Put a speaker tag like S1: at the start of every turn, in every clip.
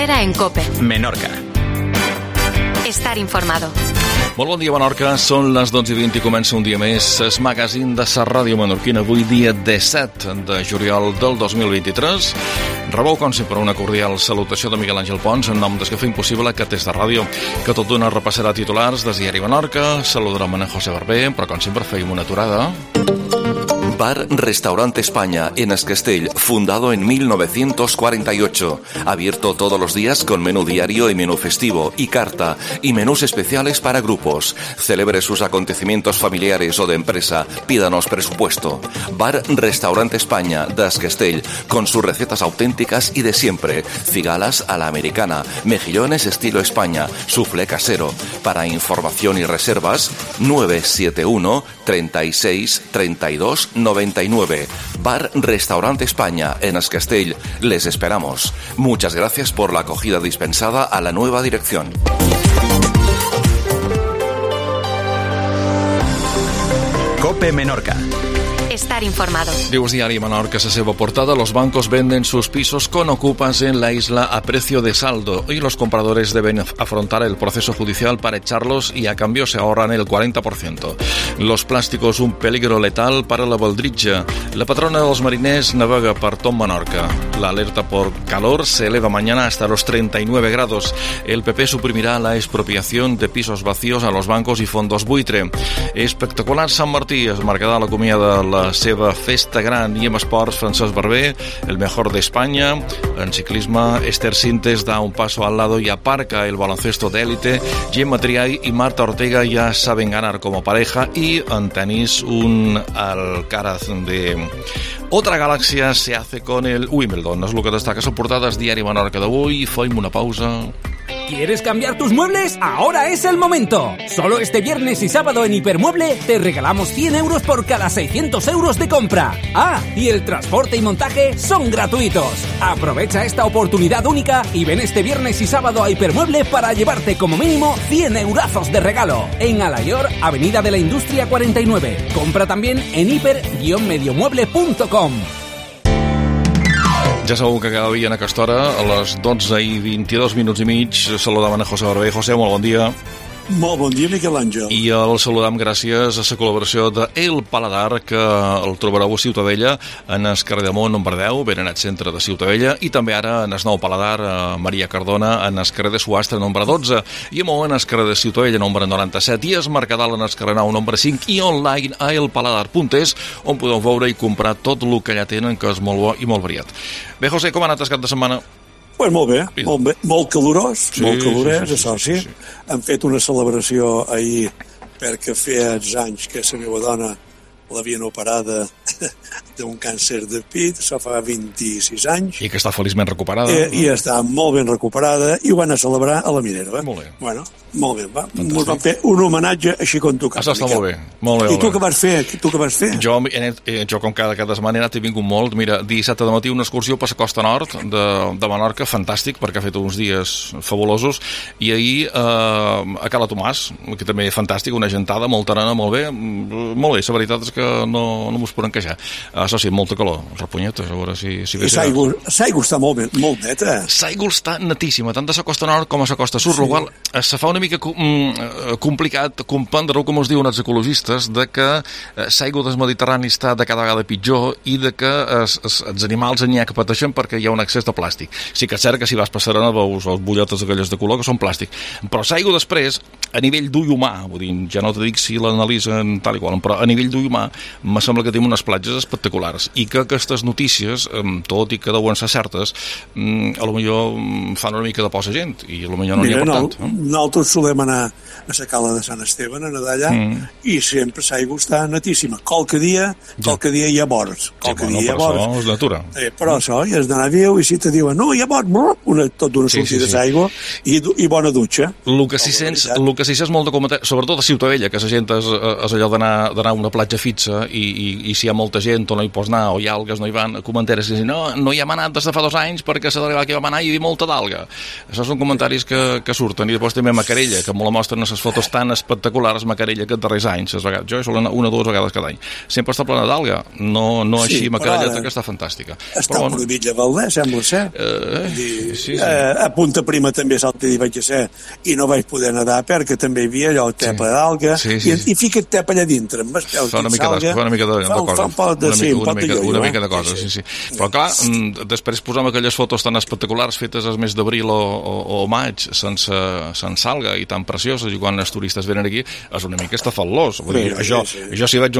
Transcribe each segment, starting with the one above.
S1: Herrera en COPE.
S2: Menorca.
S1: Estar informado.
S2: Molt bon dia, Menorca. Són les 12:20 i comença un dia més el magazín de la ràdio menorquina. Avui dia 17 de juliol del 2023. Rebeu, com sempre, una cordial salutació de Miguel Àngel Pons en nom des que fem possible que des de ràdio, que tot d'una repassarà titulars des Diari Menorca. Saludarem a José Barber, però com sempre feim una aturada.
S3: Bar Restaurante España en Esquestell, fundado en 1948. Abierto todos los días con menú diario y menú festivo, y carta, y menús especiales para grupos. Celebre sus acontecimientos familiares o de empresa, pídanos presupuesto. Bar Restaurante España de Esquestell, con sus recetas auténticas y de siempre. Cigalas a la americana, mejillones estilo España, soufflé casero. Para información y reservas, 971 36 32 99. Bar Restaurante España en Esquestell. Les esperamos. Muchas gracias por la acogida dispensada a la nueva dirección.
S2: COPE Menorca.
S1: Estar informado.
S2: Dius Diari Menorca, a seva portada: los bancos venden sus pisos con ocupas en la isla a precio de saldo y los compradores deben afrontar el proceso judicial para echarlos y a cambio se ahorran el 40%. Los plásticos, un peligro letal para la baldritja. La patrona de los mariners navega per tot Menorca. La alerta por calor se eleva mañana hasta los 39 grados. El PP suprimirá la expropiación de pisos vacíos a los bancos y fondos buitre. Espectacular Sant Martí, es marcarà la comiada de la seva festa gran. I en esports, Francesc Barber, el mejor de España. En ciclisme, Esther Sintes da un paso al lado y aparca el baloncesto de élite. Gemma Triay y Marta Ortega ya saben ganar como pareja. Y en tenis, un Alcaraz de otra galaxia se hace con el Wimbledon. Es lo que destaca a portadas Diari Menorca d'avui. Fem una pausa.
S4: ¿Quieres cambiar tus muebles? Ahora es el momento. Solo este viernes y sábado en Hipermueble te regalamos 100 euros por cada 600 euros de compra. Ah, y el transporte y montaje son gratuitos. Aprovecha esta oportunidad única y ven este viernes y sábado a Hipermueble para llevarte como mínimo 100 eurazos de regalo. En Alayor, Avenida de la Industria 49. Compra también en hiper-mediomueble.com.
S2: Ja sabeu que cada dia en aquesta hora, a les 12:22 i mig, saludam a José Barber. José, molt bon dia.
S5: Molt bon dia, Miquel Àngel.
S2: I el saludam gràcies a la col·laboració de El Paladar, que el trobareu a Ciutadella, en el carrer de Mont, número 10, ben en el centre de Ciutadella, i també ara en el nou Paladar, a Maria Cardona, en el carrer de Suastre, número 12, i a Mont, en el carrer de Ciutadella, número 97, i es Mercadal, en el carrer Nou, número 5, i online a elpaladar.es, on podeu veure i comprar tot el que allà tenen, que és molt bo i molt variat. Bé, José, com ha anat el cap de setmana?
S5: Pues molt bé, molt calorós,
S2: sí,
S5: molt calorós,
S2: sí.
S5: Això sí. Hem fet una celebració ahir perquè feia anys que la meva dona l'havien operada d'un càncer de pit, això fa 26 anys.
S2: I que està feliçment recuperada.
S5: I està molt ben recuperada i ho van a celebrar a la Minera.
S2: Molt bé.
S5: Bueno, molt bé, va. Ens van fer un homenatge així com tu.
S2: Això està molt bé.
S5: I tu què vas fer?
S2: Jo com cada setmana he anat i vingut molt. Mira, dissabte de matí una excursió per la costa nord de Menorca, fantàstic, perquè ha fet uns dies fabulosos, i ahir a Cala Tomàs, que també fantàstic, una gentada, molt arena, molt bé. La veritat és que no mos podem queixar. Això sí, molta calor, repunyetes, a veure si
S5: I l'aigua està molt neta.
S2: L'aigua està netíssima, tant de la costa nord com a la costa sud, sí. Igual se fa una mica complicat comprendre-ho, com us diuen els ecologistes, de que l'aigua del Mediterrani està de cada vegada pitjor i de que els animals n'hi ha que pateixen perquè hi ha un excés de plàstic. Sí que és cert que si vas per Serena veus les bolletes aquelles de color que són plàstic, però l'aigua després, a nivell d'ull humà, vull dir, ja no te dic si l'analitzen tal i qual, però a nivell d'ull humà me sembla que tenim unes platges espectaculars i que aquestes notícies, tot i que deuen ser certes, a lo millor fan una mica de por a gent i a lo millor no n'hi ha per tant.
S5: Nosaltres solem anar a la cala de Sant Esteban, a nedar allà, i sempre l'aigua està netíssima. Qualque dia hi ha morts.
S2: Això és natura.
S5: Però això, hi has d'anar viu, i si te diuen, no, hi ha mort, tot d'una sortida d'aigua i bona dutxa.
S2: El que sí sents molt de comentar, sobretot a Ciutadella, que la gent és allò d'anar a una platja fit pizza i si hi ha molta gent o no hi pots anar o hi ha algues no hi van, comentaris que diuen no hi hem anat des de fa 2 anys perquè s'ha d'arribar que vam anar i hi havia molta d'alga. Això són comentaris que surten. I després també Macarella, que me la mostren les fotos tan espectaculars, Macarella, que els darrers anys, jo hi sol anar 1 o 2 vegades cada any, sempre està plena d'alga, no així Macarella, que està fantàstica.
S5: Està prohibit de Valdès, sembla ser. Sí. A Punta Prima també salta i vaig a ser i no vaig poder nedar perquè també hi havia allò el tepa d'alga i fica't tepa allà dintre amb espels
S2: fa una mica de cosa, sí. Però clar, després posem aquelles fotos tan espectaculars fetes al mes d'abril o maig sense alga i tan precioses, i quan els turistes venen aquí és una mica estafalós. Jo si veig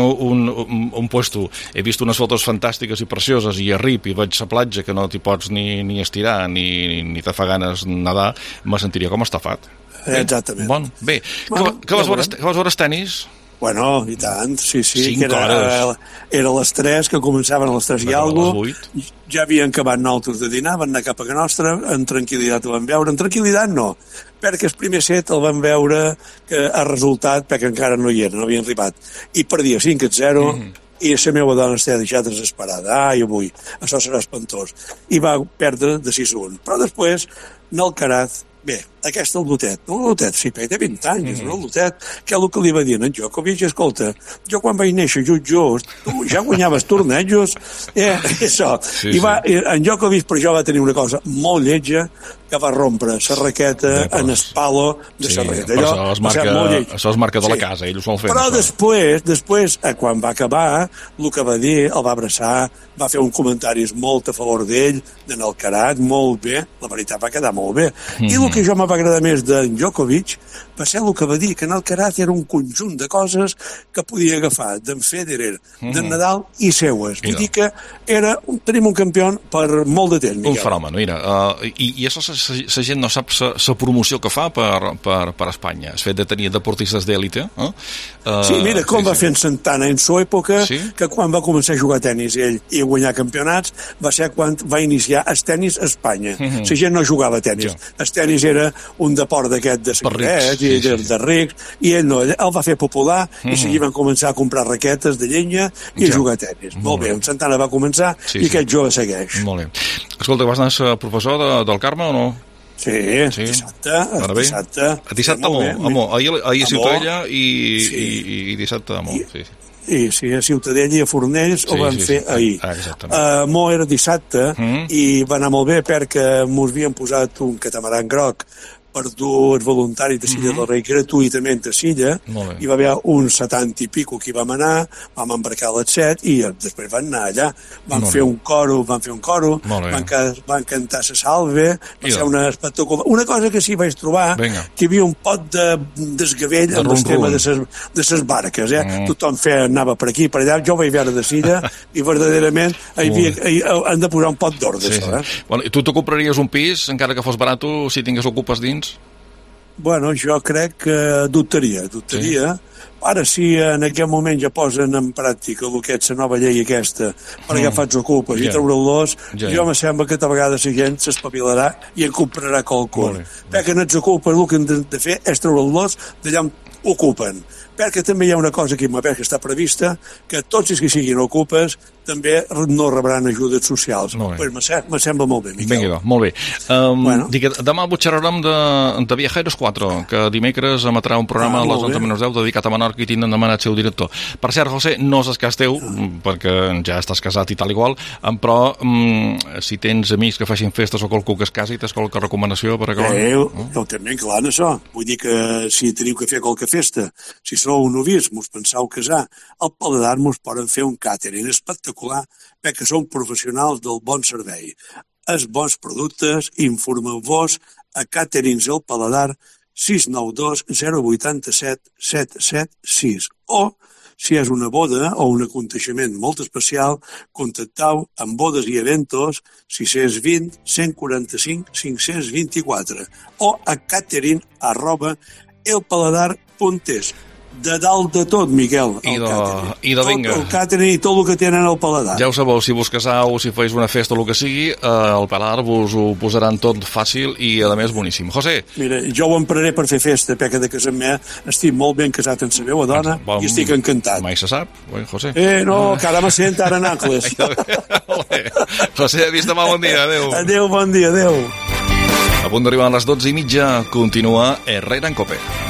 S2: un puesto, he vist unes fotos fantàstiques i precioses i arrib i veig la platja que no t'hi pots ni estirar ni te fa ganes nedar, me sentiria com estafat.
S5: Exactament.
S2: Bon, bé, que vas veure els tenis?
S5: Bueno, i tant, sí.
S2: 5 hores.
S5: Era a les 3, que començaven a les 3 i alguna cosa. Ja havien acabat nosaltres de dinar, van anar cap a nostra, en tranquil·litat ho van veure. En tranquil·litat no, perquè el primer set el van veure que ha resultat, perquè encara no hi era, no havien arribat. I perdia 5-0, i la meva dona estava deixat desesperada. Ai, avui, això serà espantós. I va perdre de 6-1. Però després, Alcaraz, bé, aquest el Lotet, sí, perquè té 20 anys, el Lotet, que és el que li va dir en Djokovic, escolta, jo quan vaig néixer just, tu ja guanyaves tornejos, això. I en Djokovic per això va tenir una cosa molt lletja, que va rompre la raqueta en el palo de la raqueta.
S2: Això es marca de la casa, ell ho sol fer.
S5: Però després, quan va acabar, el que va dir, el va abraçar, va fer un comentaris molt a favor d'ell, d'en Alcaraz, molt bé, la veritat va quedar molt bé. I el que jo m'ha agradar més d'en Djokovic va ser el que va dir, que en Alcaraz era un conjunt de coses que podia agafar d'en Federer, d'en Nadal i seues. Vull dir que tenim un campió per molt de temps, Miquel.
S2: Un fenomen, mira. I això la gent no sap la promoció que fa per Espanya, el fet de tenir deportistes d'èlite.
S5: Sí, mira com va fer en Santana en sa època, que quan va començar a jugar a tenis ell i a guanyar campionats, va ser quan va iniciar el tenis a Espanya. La gent no jugava a tenis. El tenis era un deport d'aquest de secrets i de rics, i ell no, el va fer popular i seguir van començar a comprar raquetes de llenya i a jugar a tenis. Molt bé, en Santana va començar i aquest jove segueix.
S2: Molt bé. Escolta, vas anar a ser professor del Carme o no?
S5: Sí, dissabte.
S2: Dissabte, amor. Ahir a Ciutadella i dissabte, amor.
S5: Sí, a Ciutadella i a Fornells ho van fer ahir. Mo era dissabte i va anar molt bé perquè mos havien posat un catamaran groc per dur els voluntaris de Silla del Rei gratuïtament a Silla, hi va haver uns 70 i pico que hi vam anar, vam embarcar a les 7 i després van anar allà, van fer un coro, van cantar la salve, va ser una espectacular. Una cosa que sí vaig trobar, que hi havia un pot de desgavell amb el tema de les barques, tothom anava per aquí, per allà, jo vaig veure de Silla i verdaderament han de posar un pot d'ordre, això.
S2: I tu te compraries un pis, encara que fos barat, si tingués ocupes dins?
S5: Bueno, jo crec que dubtaria. Ara, si en aquest moment ja posen en pràctica el que és la nova llei aquesta per agafar els ocupes i treure-los, jo me sembla que a vegades la gent s'espavilarà i en comprarà qualcun. Perquè en els ocupes el que han de fer és treure-los d'allà on ocupen. Perquè també hi ha una cosa que que està prevista, que tots els que siguin ocupes també no rebran ajudes socials. Me sembla molt bé, Miquel.
S2: Vinga, molt bé. Demà xerrarem de Viajeros 4, que dimecres emetrà un programa a les 11:10 dedicat a Menorca i tindran demanat el seu director. Per cert, José, no és el cas teu, perquè ja estàs casat i tal igual, però si tens amics que facin festes o qualcú que es casi, tens qualque recomanació per acabar?
S5: Ho tenim ben clar en això. Vull dir que si teniu que fer qualque festa, si sou novis, mos penseu casar, al Paladar mos poden fer un càtering espectacular perquè som professionals del bon servei. Els bons productes, informeu-vos a Càterings El Paladar 692 087 776 o, si és una boda o un aconteixement molt especial, contacteu amb Bodes i Eventos 620 145 524 o a catering@elpaladar.es. de dalt de tot, Miquel.
S2: I de vinga.
S5: El càtering i tot el que tenen al paladar.
S2: Ja ho sabeu, si vos casau, si feis una festa o el que sigui, al paladar vos ho posaran tot fàcil i, a més, boníssim. José.
S5: Mira, jo ho empraré per fer festa, peca de casament. Estic molt ben casat amb la meva dona i estic encantat.
S2: Mai se sap, José.
S5: No, que ara me sent ara en Ancles.
S2: José, vist demà, bon dia, adeu.
S5: Adeu, bon dia, adeu.
S2: A punt d'arribar a les 12:30, continua Herrera en Cope.